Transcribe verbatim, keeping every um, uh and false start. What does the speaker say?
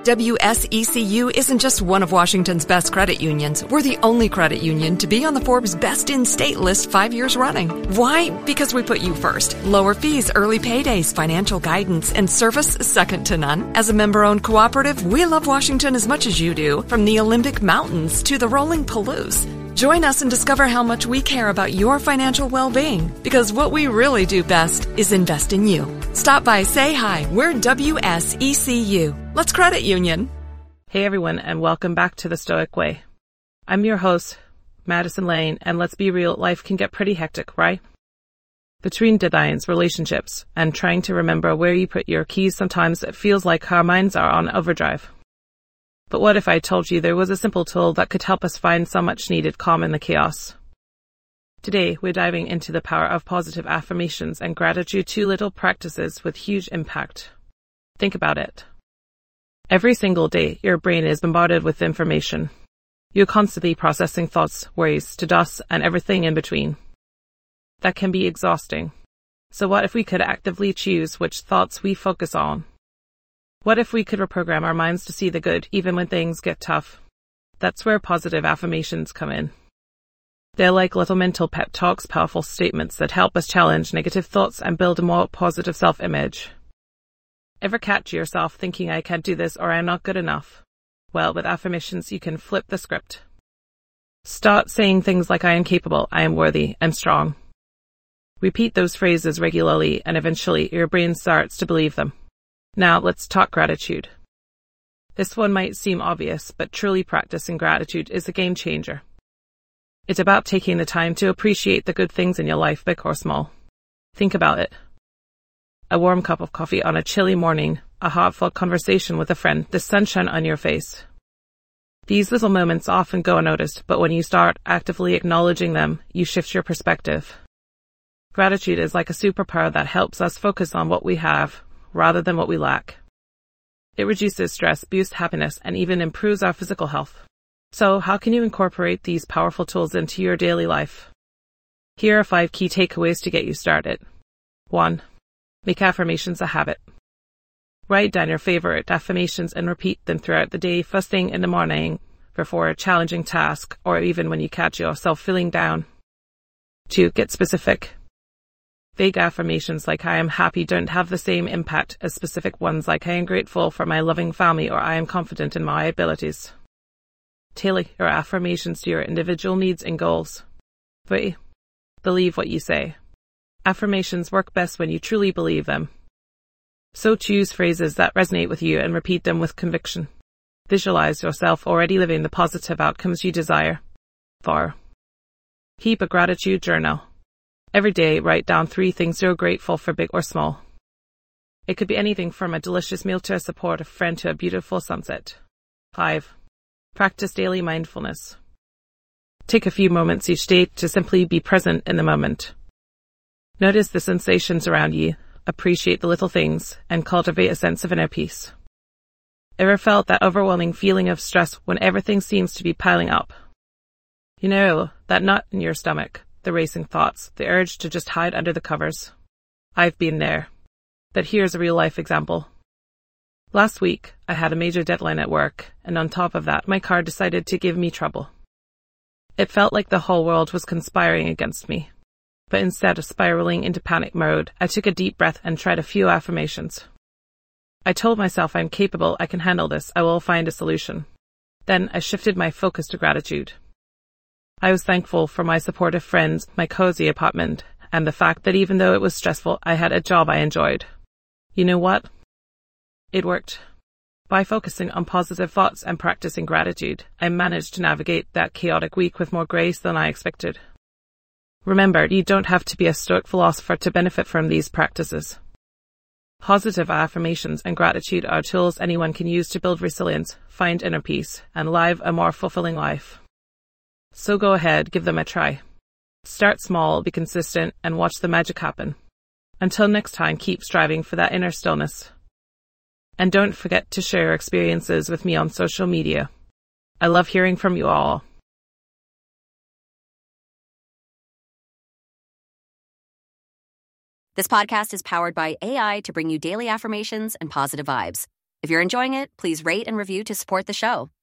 W S E C U isn't just one of Washington's best credit unions. We're the only credit union to be on the Forbes Best in State list five years running. Why? Because we put you first. Lower fees, early paydays, financial guidance, and service second to none. As a member-owned cooperative, we love Washington as much as you do, from the Olympic Mountains to the rolling Palouse. Join us and discover how much we care about your financial well-being, because what we really do best is invest in you. Stop by, say hi. We're W S E C U. Let's credit union. Hey everyone, and welcome back to The Stoic Way. I'm your host, Madison Lane, and let's be real, life can get pretty hectic, right? Between deadlines, relationships, and trying to remember where you put your keys, sometimes it feels like our minds are on overdrive. But what if I told you there was a simple tool that could help us find so much needed calm in the chaos? Today, we're diving into the power of positive affirmations and gratitude, two little practices with huge impact. Think about it. Every single day, your brain is bombarded with information. You're constantly processing thoughts, worries, to-dos, and everything in between. That can be exhausting. So what if we could actively choose which thoughts we focus on? What if we could reprogram our minds to see the good even when things get tough? That's where positive affirmations come in. They're like little mental pep talks, powerful statements that help us challenge negative thoughts and build a more positive self-image. Ever catch yourself thinking, I can't do this or I'm not good enough? Well, with affirmations, you can flip the script. Start saying things like I am capable, I am worthy, I'm strong. Repeat those phrases regularly and eventually your brain starts to believe them. Now let's talk gratitude. This one might seem obvious, but truly practicing gratitude is a game changer. It's about taking the time to appreciate the good things in your life, big or small. Think about it. A warm cup of coffee on a chilly morning, a heartfelt conversation with a friend, the sunshine on your face. These little moments often go unnoticed, but when you start actively acknowledging them, you shift your perspective. Gratitude is like a superpower that helps us focus on what we have, rather than what we lack. It reduces stress, boosts happiness, and even improves our physical health. So, how can you incorporate these powerful tools into your daily life? Here are five key takeaways to get you started. one. Make affirmations a habit. Write down your favorite affirmations and repeat them throughout the day, first thing in the morning, before a challenging task, or even when you catch yourself feeling down. two. Get specific. Vague affirmations like I am happy don't have the same impact as specific ones like I am grateful for my loving family or I am confident in my abilities. Tailor your affirmations to your individual needs and goals. three. Believe what you say. Affirmations work best when you truly believe them. So choose phrases that resonate with you and repeat them with conviction. Visualize yourself already living the positive outcomes you desire. four. Keep a gratitude journal. Every day, write down three things you're grateful for, big or small. It could be anything from a delicious meal to a supportive friend to a beautiful sunset. five. Practice daily mindfulness. Take a few moments each day to simply be present in the moment. Notice the sensations around you, appreciate the little things, and cultivate a sense of inner peace. Ever felt that overwhelming feeling of stress when everything seems to be piling up? You know, that knot in your stomach. The racing thoughts, the urge to just hide under the covers. I've been there. But here's a real-life example. Last week, I had a major deadline at work, and on top of that, my car decided to give me trouble. It felt like the whole world was conspiring against me. But instead of spiraling into panic mode, I took a deep breath and tried a few affirmations. I told myself I'm capable, I can handle this, I will find a solution. Then I shifted my focus to gratitude. I was thankful for my supportive friends, my cozy apartment, and the fact that even though it was stressful, I had a job I enjoyed. You know what? It worked. By focusing on positive thoughts and practicing gratitude, I managed to navigate that chaotic week with more grace than I expected. Remember, you don't have to be a Stoic philosopher to benefit from these practices. Positive affirmations and gratitude are tools anyone can use to build resilience, find inner peace, and live a more fulfilling life. So go ahead, give them a try. Start small, be consistent, and watch the magic happen. Until next time, keep striving for that inner stillness. And don't forget to share your experiences with me on social media. I love hearing from you all. This podcast is powered by A I to bring you daily affirmations and positive vibes. If you're enjoying it, please rate and review to support the show.